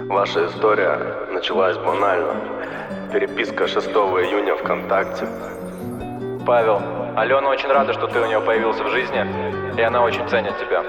Ваша история началась банально. Переписка 6 июня ВКонтакте. Павел, Алена очень рада, что ты у нее появился в жизни, и она очень ценит тебя.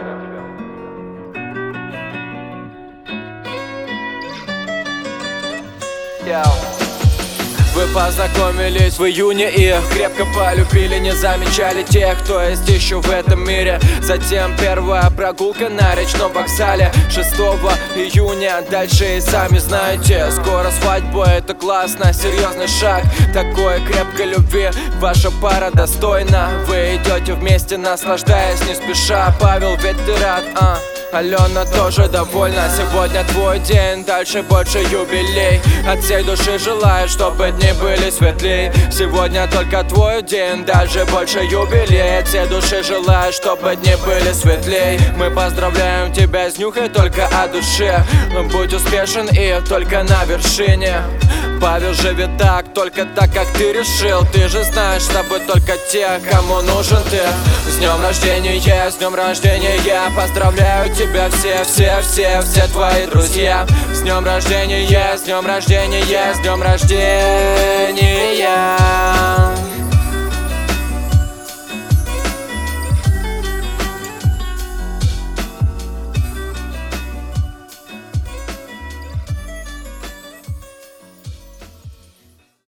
Вы познакомились в июне и крепко полюбили, не замечали тех, кто есть еще в этом мире. Затем первая прогулка на речном вокзале 6 июня. Дальше и сами знаете, скоро свадьба, это классно, серьезный шаг такой крепкой любви. Ваша пара достойна, вы идете вместе, наслаждаясь не спеша. Павел, ведь ты рад, Алена тоже довольна. Сегодня твой день, дальше больше юбилей. От всей души желаю, чтобы дни были светлей. Сегодня только твой день, дальше больше юбилей. От всей души желаю, чтобы дни были светлей. Мы поздравляем тебя с нюхой только от души. Будь успешен и только на вершине. Павел живет так, только так, как ты решил. Ты же знаешь, с тобой только те, кому нужен ты. С днем рождения, с днем рождения. Поздравляю тебя все твои друзья. С днем рождения, с днем рождения, с днем рождения.